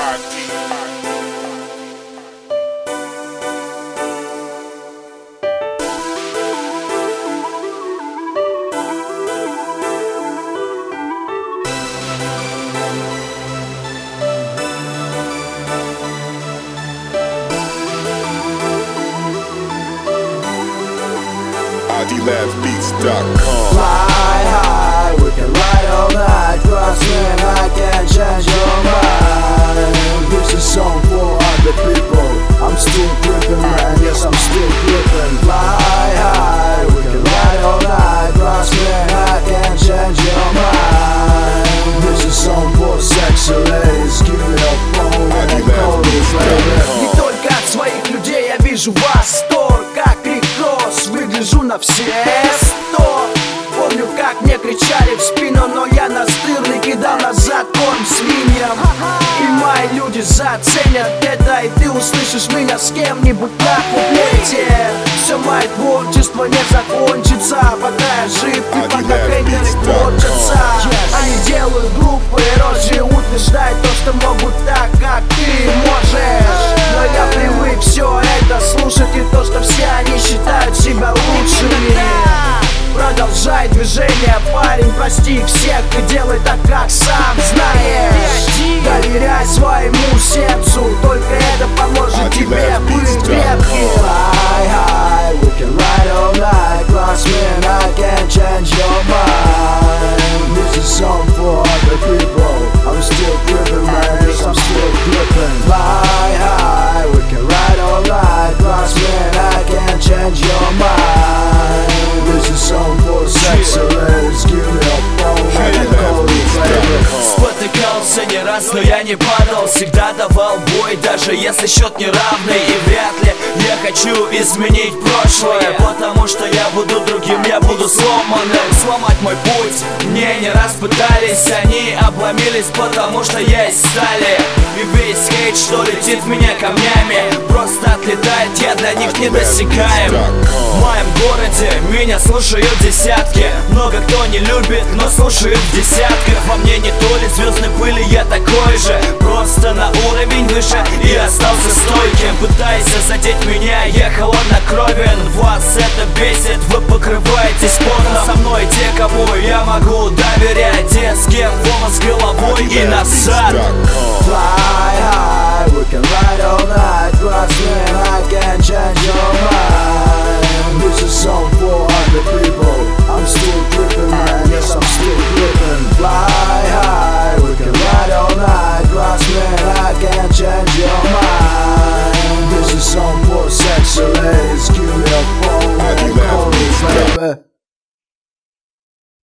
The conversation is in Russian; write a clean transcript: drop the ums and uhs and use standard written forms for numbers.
IDLabsbeats.com. Fly high, we can ride all night. Trust me, I can change your mind. This is song for other people. I'm still gripping, man, yes, I'm still gripping. Fly high, we can ride all night. Trust me, I can change your mind. This is song for sexy ladies. Give me a phone and call me baby. Не только от своих людей я вижу восторг, как Крикросс, выгляжу на все 100. Помню, как мне кричали в спину, но я настырный, кидал назад корм свиньям. И мои люди заценят это, и ты услышишь меня с кем-нибудь на куплете. Все мое творчество не закончится, пока я жив и пока хейтеры корчатся. Они делают глупые рожи, утверждают то, что могут так, как ты можешь. Но я привык все это слушать, и то, что все они считают себя лучшими. Продолжай движение, парень, прости всех, ты делай так, как сам знаешь. Доверяй своему сердцу, только это поможет тебе быть крепким. Fly high, we can ride all night. Trust me, and I can change your mind. This is song for other people. I'm still gripping, man, yes, I'm still gripping. Fly high, we can ride all night. Trust me, and I can change your mind. This is song for sexy ladies. Give me a phone and call me baby. Спотыкался не раз, но я не падал. Всегда давал бой, даже если счет неравный. И вряд ли я хочу изменить прошлое, потому что я буду другим, я буду сломанным. Сломать мой путь мне не раз пытались. Они обломились, потому что я из стали. И весь хейт, что летит в меня камнями, просто отлетает, я для них недосягаем. В моем городе меня слушают десятки. Много кто не любит, но слушают в десятках. Во мне не то ли звездной пыли, я такой же, просто на уровень выше и остался стойким. Пытайся задеть меня, я холоднокровен. Вас это бесит, вы покрываетесь потом. Со мной те, кому я могу доверять, те, с кем волос головой и назад. Fly high, we can ride all night. Trust me, and I can change your mind. This is song for other people. I'm still gripping, man, yes, I'm still gripping. Fly high, we can ride all night. Trust me, and I can change your mind. This is song for sexy ladies. Give me a phone and call me baby.